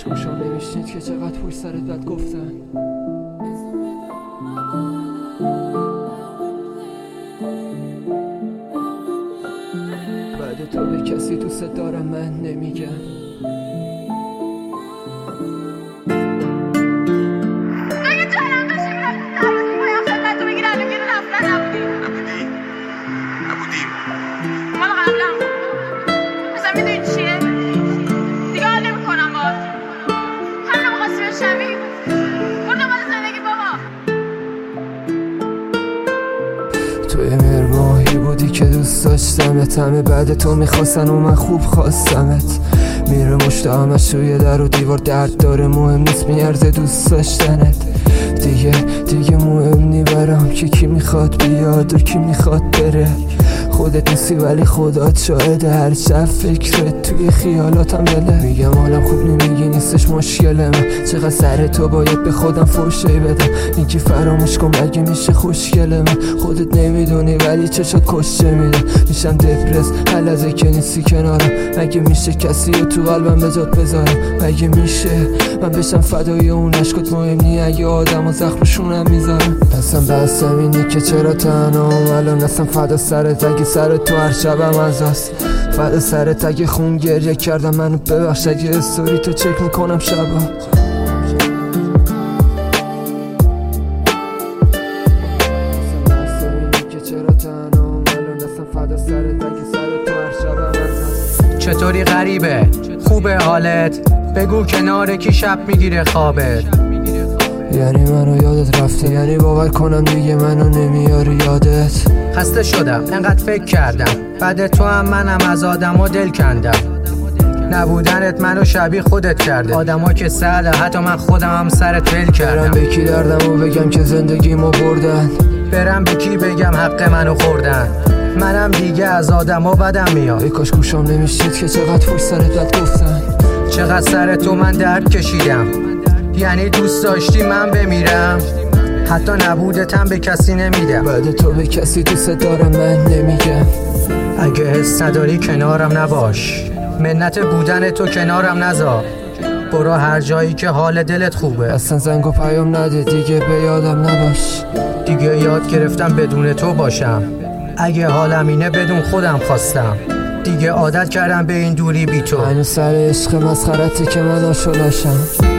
گوشم نمیشنید که چقدر پشت سرت بد گفتن. بعد تو به کسی دوست دارم من نمیگم. توی مرماهی بودی که دوست داشتمت، همه بعد تو میخواستن و من خوب خواستمت. میره مشت همش توی در و دیوار، درد داره مهم نیست میارزه دوست داشتنت. دیگه مهم نی برام که کی میخواد بیاد و کی میخواد بره. خودت نیستی ولی خدات شاهده، هر شب فکرت توی خیالاتم دله. میگم حالم خوب نمیگی نیستش مشکل من، چقدر سر تو باید به خودم فوشی بدم. اینکه فراموش کن مگه میشه خوشگل من، خودت نمیدونی ولی چشات کشته میدم. میشم دپرس هر لحظه که نیستی کنارم، مگه میشه کسی رو تو قلبم به جات بذارم؟ مگه میشه من بشم فدای اون عشقت؟ مهم نی اگه آدم و زخمشونم میذارم. اصلا بحثم اینه که چرا تنهام الان، اصلا فدا سرت اگه سر تو هر شبم ازاست. فدا سرت اگه خون گریه کردم منو ببخش، اگه استوری تو چک میکنم شبا. چطوری غریبه؟ خوبه حالت؟ بگو کنار کی شب میگیره خوابت؟ یعنی منو یادت رفته، یعنی باور کنم دیگه منو نمیاری یادت. خسته شدم انقدر فکر کردم، بعد تو هم منم از آدم و دل کندم. نبودنت منو شبیه خودت کرده، آدما که سهله حتی من خودم هم سرت ول کردم. برم به کی دردمو بگم که زندگیمو بردن؟ برم به کی بگم حق منو خوردن؟ منم دیگه از آدما بدم میاد. ای کاش گوشم نمیشید که چقدر پشت سرت بد گفتن. چقدر سر تو من درد کشیدم، یعنی دوست داشتی من بمیرم؟ حتی نبودتم به کسی نمیدم. بعد تو به کسی دوست دارم من نمیگم. اگه حس نداری کنارم نباش، منت بودن تو کنارم نذار. برو هر جایی که حال دلت خوبه. اصلا زنگ و پیام نده دیگه، به یادم نباش. دیگه یاد گرفتم بدون تو باشم، اگه حالم اینه بدون خودم خواستم. دیگه عادت کردم به این دوری بی تو. هنوز سر عشق مسخرتی که من عاشقشم.